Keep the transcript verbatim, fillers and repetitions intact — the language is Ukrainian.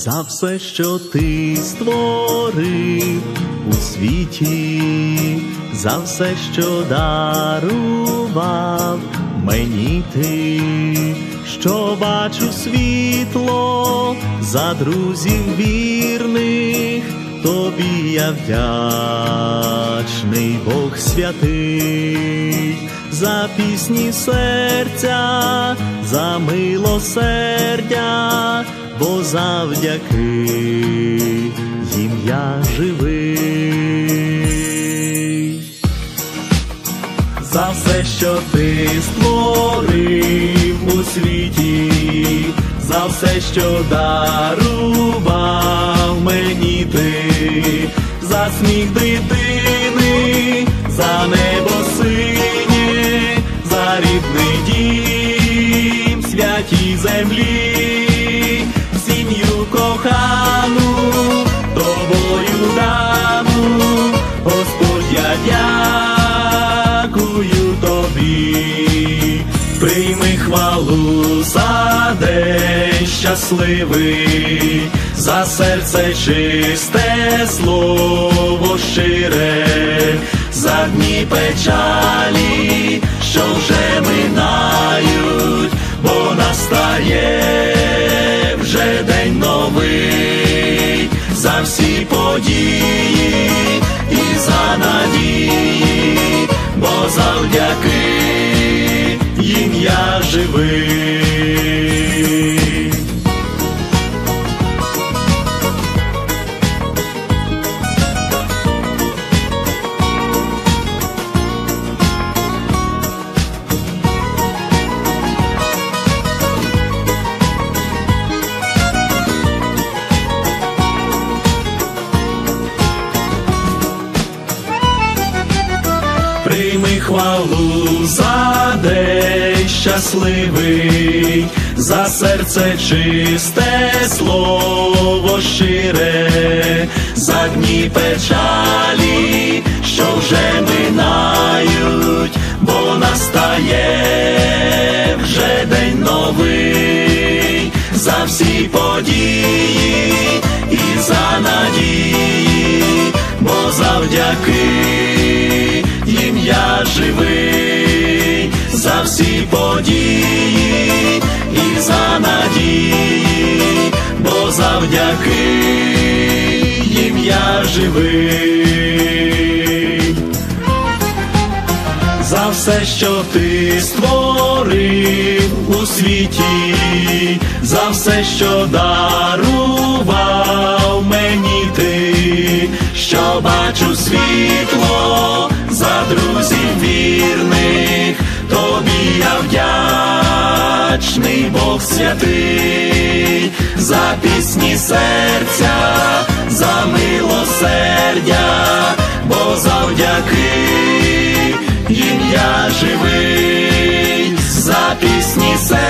за все, що ти створив у світі, за все, що дарував мені ти, що бачу світло, за друзів вірних, тобі я вдячний, Бог святий, за пісні серця, за милосердя, бо завдяки їм я живий. За все, що ти створив у світі, за все, що дарував мені ти, за сміх дитини, за небо синє, за рідний дім, святій землі, сім'ю кохану, тобою дану, Господь, я дякую тобі. Прийми хвалу за день щасливий, за серце чисте, слово щире, за дні печалі, що вже минають, бо настає вже день новий, за всі події і за надії, бо завдяки їм я живий. Прийми хвалу за день щасливий, за серце чисте, слово щире, за дні печалі, що вже минають, бо настає вже день новий, за всі події і за надії, бо завдяки їм я живий, за всі події і за надії, бо завдяки їм я живий. За все, що ти створив у світі, за все, що дарував мені ти, що бачу світло, за друзів вірних, тобі я вдячний, Бог святий, за пісні серця, за милосердя, бо завдяки їм я живий, за пісні серця,